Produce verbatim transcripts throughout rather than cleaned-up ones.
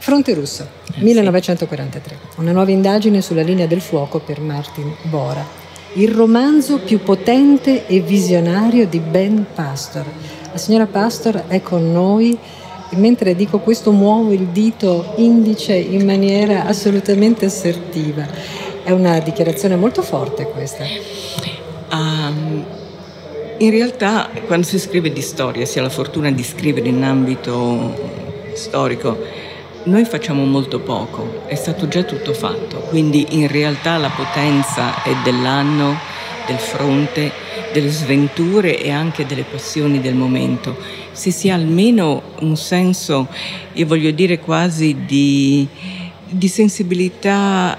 Fronte russo, eh, millenovecentoquarantatré. Sì. Una nuova indagine sulla linea del fuoco per Martin Bora. Il romanzo più potente e visionario di Ben Pastor. La signora Pastor è con noi e mentre dico questo muovo il dito indice in maniera assolutamente assertiva. È una dichiarazione molto forte questa. Um, in realtà quando si scrive di storia, si ha la fortuna di scrivere in ambito storico, noi facciamo molto poco, è stato già tutto fatto, quindi in realtà la potenza è dell'anno, del fronte, delle sventure e anche delle passioni del momento. Se si ha almeno un senso, io voglio dire quasi di, di sensibilità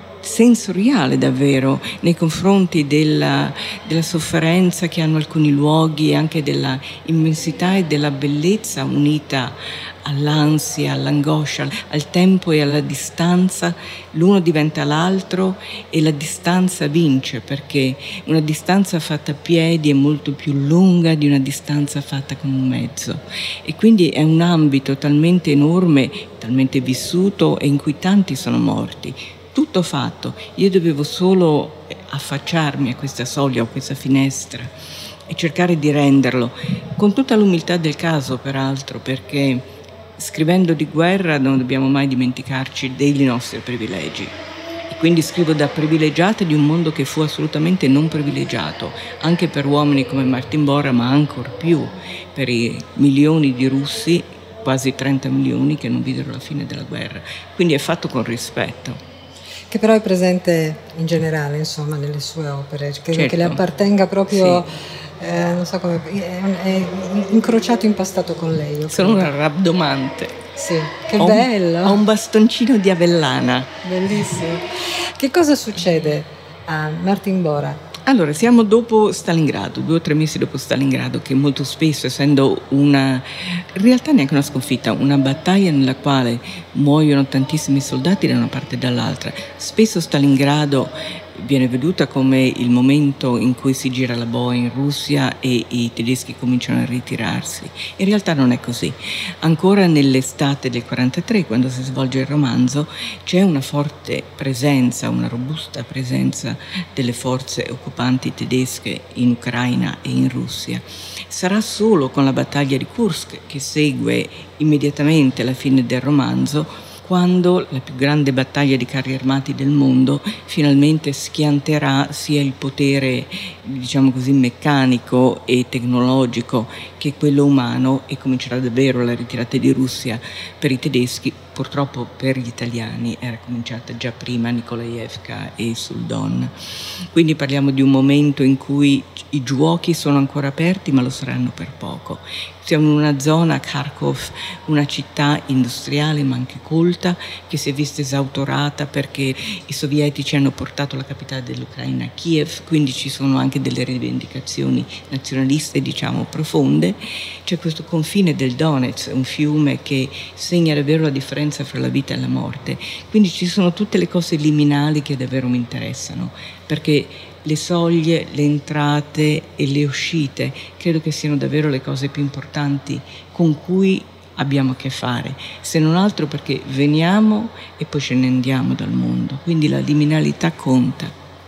sensoriale davvero nei confronti della, della sofferenza che hanno alcuni luoghi e anche della immensità e della bellezza unita all'ansia, all'angoscia, al tempo e alla distanza, l'uno diventa l'altro e la distanza vince, perché una distanza fatta a piedi è molto più lunga di una distanza fatta con un mezzo, e quindi è un ambito talmente enorme, talmente vissuto e in cui tanti sono morti. Tutto fatto, io dovevo solo affacciarmi a questa soglia o a questa finestra e cercare di renderlo, con tutta l'umiltà del caso peraltro, perché scrivendo di guerra non dobbiamo mai dimenticarci dei nostri privilegi. E quindi scrivo da privilegiata di un mondo che fu assolutamente non privilegiato, anche per uomini come Martin Bora, ma ancor più per i milioni di russi, quasi trenta milioni, che non videro la fine della guerra. Quindi è fatto con rispetto. Che però è presente in generale, insomma, nelle sue opere, credo certo. che le appartenga proprio, sì. eh, non so come, è, è incrociato, impastato con lei. Sono una rabdomante. Sì, che ho bello. Un, ho un bastoncino di avellana. Bellissimo. Che cosa succede a Martin Bora? Allora, siamo dopo Stalingrado, due o tre mesi dopo Stalingrado, che molto spesso, essendo una, in realtà neanche una sconfitta, una battaglia nella quale muoiono tantissimi soldati da una parte e dall'altra, spesso Stalingrado viene veduta come il momento in cui si gira la boa in Russia e i tedeschi cominciano a ritirarsi. In realtà non è così. Ancora nell'estate del quarantatré, quando si svolge il romanzo, c'è una forte presenza, una robusta presenza delle forze occupanti tedesche in Ucraina e in Russia. Sarà solo con la battaglia di Kursk, che segue immediatamente la fine del romanzo, quando la più grande battaglia di carri armati del mondo finalmente schianterà sia il potere, diciamo così, meccanico e tecnologico che quello umano, e comincerà davvero la ritirata di Russia per i tedeschi. Purtroppo per gli italiani era cominciata già prima a Nikolaevka e sul Don. Quindi parliamo di un momento in cui i giochi sono ancora aperti, ma lo saranno per poco. Siamo in una zona, Kharkov, una città industriale ma anche colta, che si è vista esautorata perché i sovietici hanno portato la capitale dell'Ucraina a Kiev, quindi ci sono anche delle rivendicazioni nazionaliste, diciamo, profonde. C'è questo confine del Donetsk, un fiume che segna davvero la differenza fra la vita e la morte. Quindi ci sono tutte le cose liminali che davvero mi interessano, perché le soglie, le entrate e le uscite credo che siano davvero le cose più importanti con cui abbiamo a che fare, se non altro perché veniamo e poi ce ne andiamo dal mondo, quindi la liminalità conta.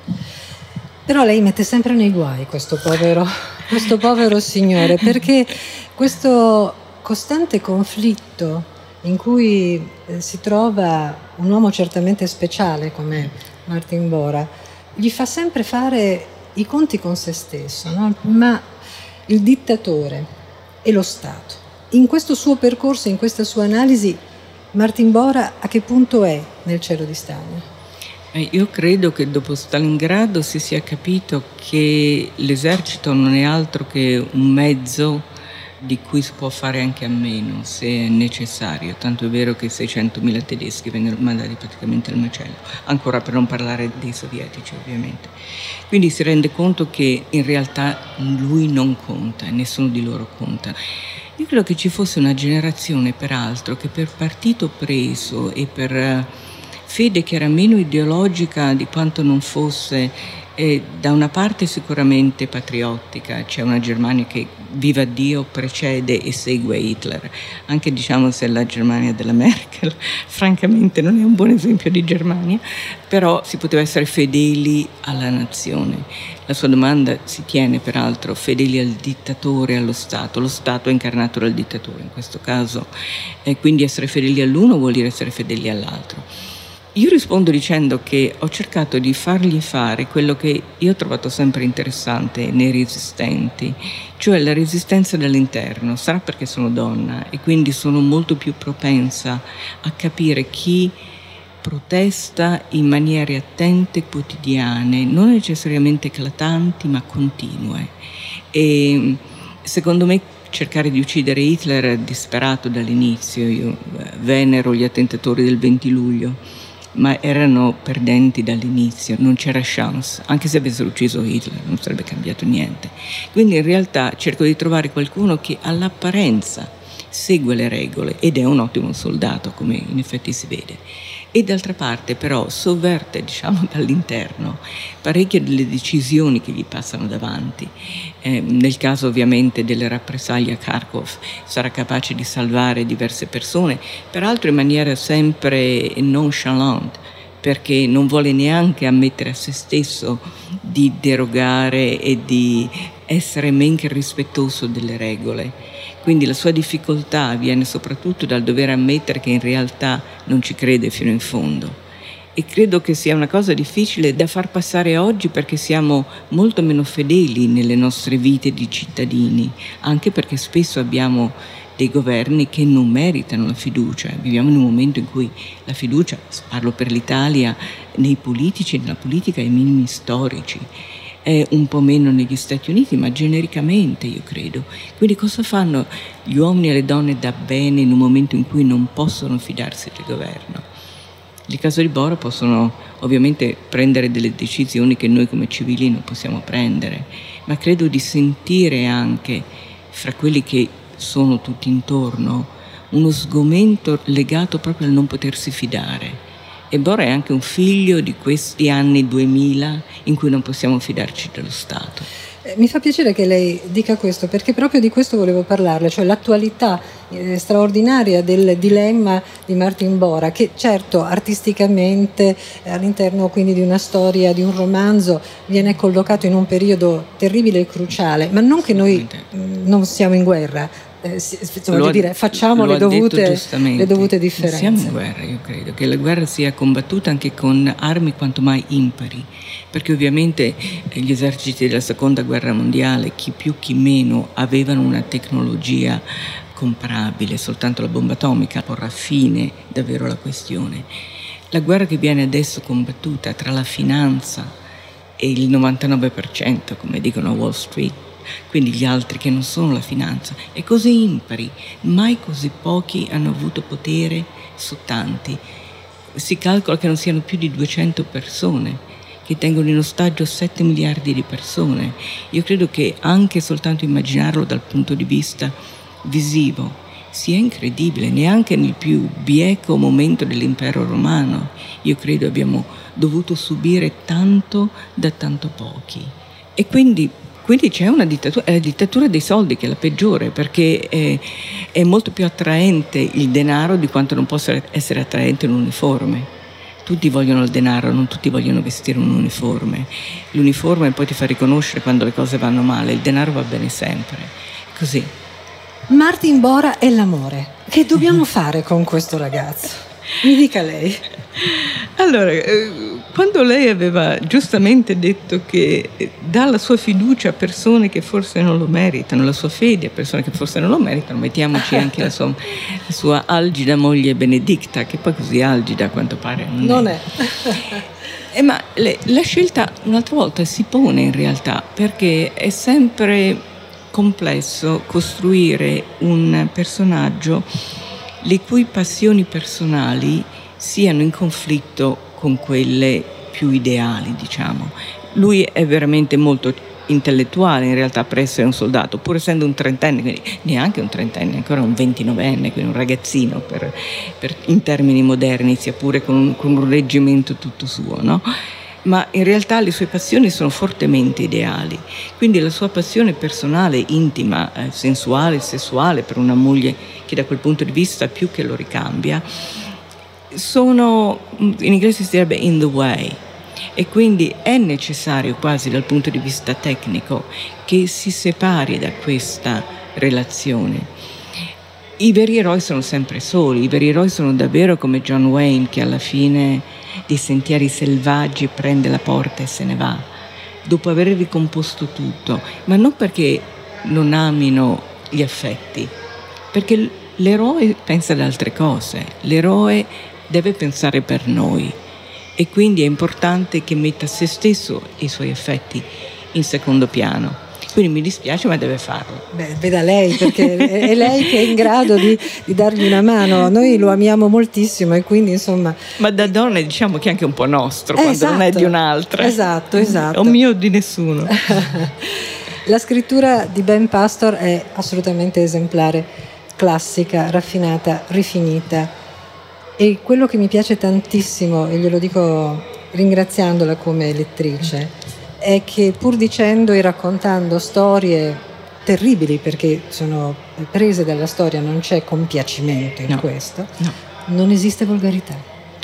Però lei mette sempre nei guai questo povero, questo povero signore, perché questo costante conflitto in cui si trova un uomo certamente speciale come Martin Bora gli fa sempre fare i conti con se stesso, no? Ma il dittatore e lo Stato. In questo suo percorso, in questa sua analisi, Martin Bora a che punto è nel cielo di Stalin? Eh, io credo che dopo Stalingrado si sia capito che l'esercito non è altro che un mezzo di cui si può fare anche a meno se è necessario, tanto è vero che seicentomila tedeschi vennero mandati praticamente al macello, ancora per non parlare dei sovietici ovviamente. Quindi si rende conto che in realtà lui non conta e nessuno di loro conta. Io credo che ci fosse una generazione peraltro che per partito preso e per fede che era meno ideologica di quanto non fosse è da una parte sicuramente patriottica, c'è una Germania che, viva Dio, precede e segue Hitler, anche diciamo se la Germania della Merkel francamente non è un buon esempio di Germania, però si poteva essere fedeli alla nazione. La sua domanda si tiene peraltro fedeli al dittatore, allo Stato. Lo Stato è incarnato dal dittatore in questo caso, e quindi essere fedeli all'uno vuol dire essere fedeli all'altro. Io rispondo dicendo che ho cercato di fargli fare quello che io ho trovato sempre interessante nei resistenti, cioè la resistenza dall'interno. Sarà perché sono donna e quindi sono molto più propensa a capire chi protesta in maniere attente, quotidiane, non necessariamente eclatanti ma continue. E secondo me cercare di uccidere Hitler è disperato dall'inizio. Io venero gli attentatori del venti luglio, ma erano perdenti dall'inizio, non c'era chance, anche se avessero ucciso Hitler non sarebbe cambiato niente. Quindi in realtà cerco di trovare qualcuno che all'apparenza segue le regole ed è un ottimo soldato, come in effetti si vede, e d'altra parte però sovverte, diciamo, dall'interno parecchie delle decisioni che gli passano davanti. Eh, nel caso ovviamente delle rappresaglie a Kharkov sarà capace di salvare diverse persone, peraltro in maniera sempre nonchalante, perché non vuole neanche ammettere a se stesso di derogare e di essere men che rispettoso delle regole. Quindi la sua difficoltà viene soprattutto dal dover ammettere che in realtà non ci crede fino in fondo. E credo che sia una cosa difficile da far passare oggi, perché siamo molto meno fedeli nelle nostre vite di cittadini, anche perché spesso abbiamo dei governi che non meritano la fiducia. Viviamo in un momento in cui la fiducia, parlo per l'Italia, nei politici e nella politica ai minimi storici. È un po' meno negli Stati Uniti, ma genericamente io credo. Quindi cosa fanno gli uomini e le donne da bene in un momento in cui non possono fidarsi del governo? Nel caso di Bora possono ovviamente prendere delle decisioni che noi come civili non possiamo prendere, ma credo di sentire anche fra quelli che sono tutti intorno uno sgomento legato proprio al non potersi fidare. E Bora è anche un figlio di questi anni duemila in cui non possiamo fidarci dello Stato. Mi fa piacere che lei dica questo, perché proprio di questo volevo parlarle, cioè l'attualità eh, straordinaria del dilemma di Martin Bora, che certo artisticamente all'interno quindi di una storia, di un romanzo, viene collocato in un periodo terribile e cruciale, ma non che noi mh, non siamo in guerra. Eh, voglio dire, facciamo le dovute, le dovute differenze. Siamo in guerra, io credo che la guerra sia combattuta anche con armi quanto mai impari, perché ovviamente gli eserciti della seconda guerra mondiale, chi più chi meno, avevano una tecnologia comparabile, soltanto la bomba atomica porrà fine davvero alla questione. La guerra che viene adesso combattuta tra la finanza e il novantanove per cento, come dicono a Wall Street, quindi gli altri che non sono la finanza, è così impari, mai così pochi hanno avuto potere su tanti. Si calcola che non siano più di duecento persone che tengono in ostaggio sette miliardi di persone. Io credo che anche soltanto immaginarlo dal punto di vista visivo sia incredibile. Neanche nel più bieco momento dell'impero romano io credo abbiamo dovuto subire tanto da tanto pochi. E quindi Quindi c'è una dittatura, è la dittatura dei soldi che è la peggiore, perché è, è molto più attraente il denaro di quanto non possa essere attraente un uniforme. Tutti vogliono il denaro, non tutti vogliono vestire un uniforme. L'uniforme poi ti fa riconoscere quando le cose vanno male, il denaro va bene sempre. Così. Martin Bora e l'amore. Che dobbiamo fare con questo ragazzo? Mi dica lei. Allora, eh, quando lei aveva giustamente detto che dà la sua fiducia a persone che forse non lo meritano, la sua fede a persone che forse non lo meritano, mettiamoci anche la sua, la sua algida moglie Benedicta, che poi così algida a quanto pare non, non è. è. Eh, ma le, la scelta un'altra volta si pone in realtà, perché è sempre complesso costruire un personaggio le cui passioni personali siano in conflitto con quelle più ideali, diciamo. Lui è veramente molto intellettuale in realtà per essere un soldato, pur essendo un trentenne, quindi neanche un trentenne, ancora un ventinovenne, quindi un ragazzino per, per, in termini moderni, sia pure con, con un reggimento tutto suo, no? ma in realtà le sue passioni sono fortemente ideali. Quindi la sua passione personale, intima, eh, sensuale, sessuale per una moglie che da quel punto di vista più che lo ricambia, sono, in inglese si direbbe in the way, e quindi è necessario quasi dal punto di vista tecnico che si separi da questa relazione. I veri eroi sono sempre soli, i veri eroi sono davvero come John Wayne, che alla fine di Sentieri selvaggi prende la porta e se ne va, dopo aver ricomposto tutto, ma non perché non amino gli affetti, perché l'eroe pensa ad altre cose, l'eroe deve pensare per noi e quindi è importante che metta se stesso e i suoi affetti in secondo piano. Quindi mi dispiace, ma deve farlo. Beh, veda lei, perché è lei che è in grado di, di dargli una mano. Noi lo amiamo moltissimo e quindi insomma... Ma da donne diciamo che è anche un po' nostro, eh, quando esatto, non è di un'altra. Esatto, esatto. O mio o di nessuno. La scrittura di Ben Pastor è assolutamente esemplare, classica, raffinata, rifinita. E quello che mi piace tantissimo, e glielo dico ringraziandola come lettrice, è che pur dicendo e raccontando storie terribili, perché sono prese dalla storia, non c'è compiacimento in no, questo, no. Non esiste volgarità.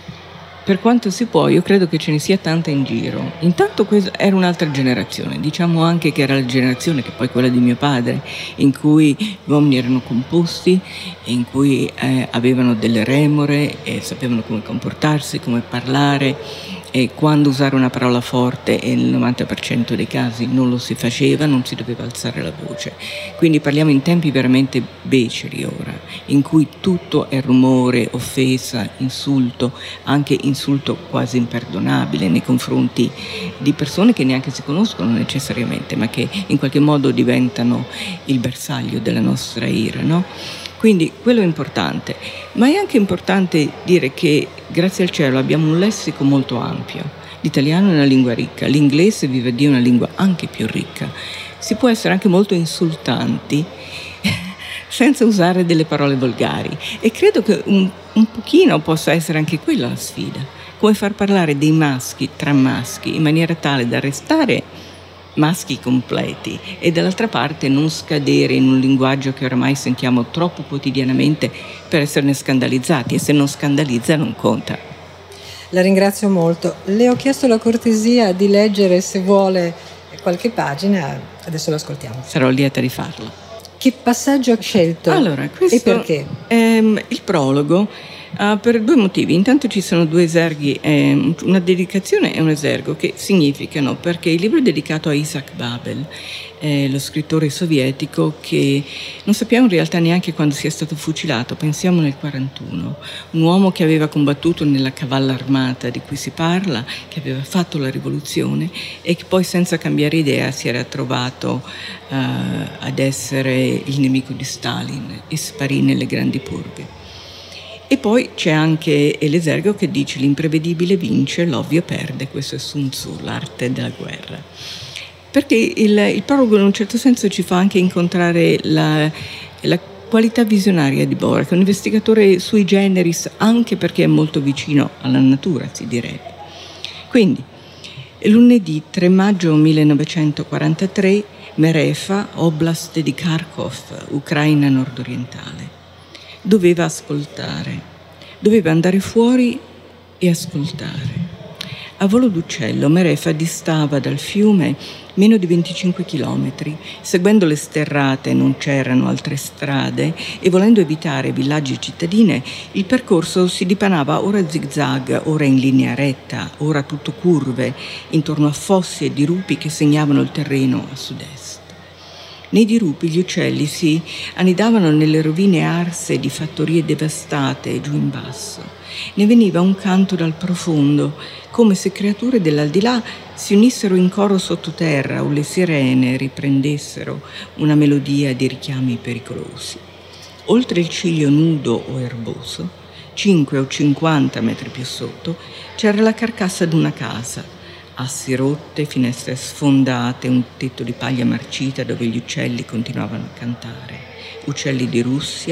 Per quanto si può, io credo che ce ne sia tanta in giro. Intanto questa era un'altra generazione, diciamo anche che era la generazione, che poi quella di mio padre, in cui gli uomini erano composti, in cui eh, avevano delle remore e sapevano come comportarsi, come parlare, e quando usare una parola forte, e nel novanta per cento dei casi non lo si faceva, non si doveva alzare la voce. Quindi parliamo in tempi veramente beceri ora, in cui tutto è rumore, offesa, insulto, anche insulto quasi imperdonabile nei confronti di persone che neanche si conoscono necessariamente, ma che in qualche modo diventano il bersaglio della nostra ira, no? Quindi quello è importante, ma è anche importante dire che grazie al cielo abbiamo un lessico molto ampio. L'italiano è una lingua ricca, l'inglese, viva Dio, è una lingua anche più ricca. Si può essere anche molto insultanti senza usare delle parole volgari, e credo che un, un pochino possa essere anche quella la sfida, come far parlare dei maschi tra maschi in maniera tale da restare maschi completi e dall'altra parte non scadere in un linguaggio che oramai sentiamo troppo quotidianamente per esserne scandalizzati, e se non scandalizza non conta. La ringrazio molto. Le ho chiesto la cortesia di leggere, se vuole, qualche pagina, adesso l'ascoltiamo. Sarò lieta di farlo. Che passaggio ha scelto? Allora, questo e perché? È il prologo. Uh, per due motivi. Intanto ci sono due eserghi, eh, una dedicazione e un esergo, che significano, perché il libro è dedicato a Isaac Babel, eh, lo scrittore sovietico che non sappiamo in realtà neanche quando sia stato fucilato, pensiamo nel quarantuno, un uomo che aveva combattuto nella cavalla armata di cui si parla, che aveva fatto la rivoluzione e che poi senza cambiare idea si era trovato uh, ad essere il nemico di Stalin e sparì nelle grandi purghe. E poi c'è anche l'esergo che dice: l'imprevedibile vince, l'ovvio perde. Questo è Sun Tzu, l'arte della guerra. Perché il, il prologo in un certo senso ci fa anche incontrare la, la qualità visionaria di Borek, un investigatore sui generis, anche perché è molto vicino alla natura, si direbbe. Quindi, lunedì tre maggio millenovecentoquarantatré, Merefa, oblast di Kharkov, Ucraina nordorientale. Doveva ascoltare, doveva andare fuori e ascoltare. A volo d'uccello Merefa distava dal fiume meno di venticinque chilometri. Seguendo le sterrate, non c'erano altre strade, e volendo evitare villaggi e cittadine, il percorso si dipanava ora zigzag, ora in linea retta, ora tutto curve, intorno a fossi e dirupi che segnavano il terreno a sud-est. Nei dirupi gli uccelli si annidavano nelle rovine arse di fattorie devastate giù in basso. Ne veniva un canto dal profondo, come se creature dell'aldilà si unissero in coro sottoterra o le sirene riprendessero una melodia di richiami pericolosi. Oltre il ciglio nudo o erboso, cinque o cinquanta metri più sotto, c'era la carcassa d'una casa. Assi rotte, finestre sfondate, un tetto di paglia marcita dove gli uccelli continuavano a cantare. Uccelli di Russia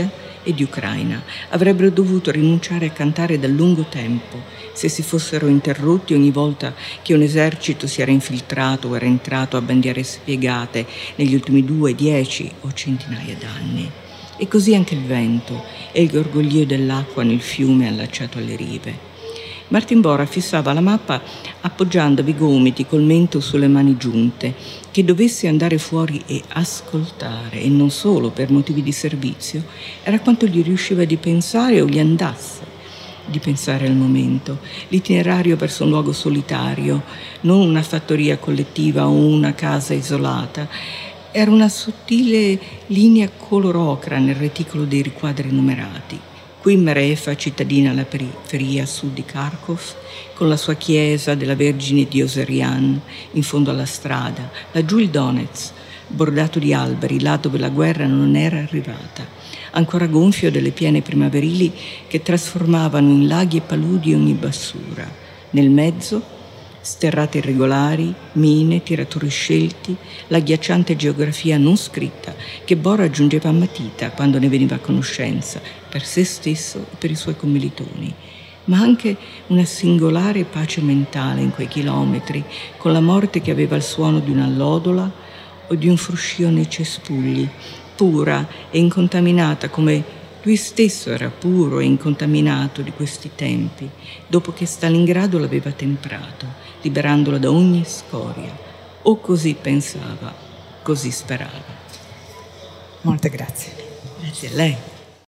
e di Ucraina. Avrebbero dovuto rinunciare a cantare da lungo tempo se si fossero interrotti ogni volta che un esercito si era infiltrato o era entrato a bandiere spiegate negli ultimi due, dieci o centinaia d'anni. E così anche il vento e il gorgoglio dell'acqua nel fiume allacciato alle rive. Martin Borra fissava la mappa appoggiandovi i gomiti col mento sulle mani giunte. Che dovesse andare fuori e ascoltare, e non solo per motivi di servizio, era quanto gli riusciva di pensare o gli andasse di pensare al momento. L'itinerario verso un luogo solitario, non una fattoria collettiva o una casa isolata, era una sottile linea color ocra nel reticolo dei riquadri numerati. Qui Merefa, cittadina alla periferia sud di Kharkov, con la sua chiesa della Vergine di Oserian in fondo alla strada, laggiù il Donetsk, bordato di alberi, là dove la guerra non era arrivata, ancora gonfio delle piene primaverili che trasformavano in laghi e paludi ogni bassura. Nel mezzo, sterrate irregolari, mine, tiratori scelti, la ghiacciante geografia non scritta che Borra aggiungeva a matita quando ne veniva a conoscenza, per se stesso e per i suoi commilitoni, ma anche una singolare pace mentale in quei chilometri, con la morte che aveva il suono di un'allodola o di un fruscio nei cespugli, pura e incontaminata come lui stesso era puro e incontaminato di questi tempi, dopo che Stalingrado l'aveva temprato, liberandola da ogni scoria. O così pensava, così sperava. Molte grazie. Grazie a lei.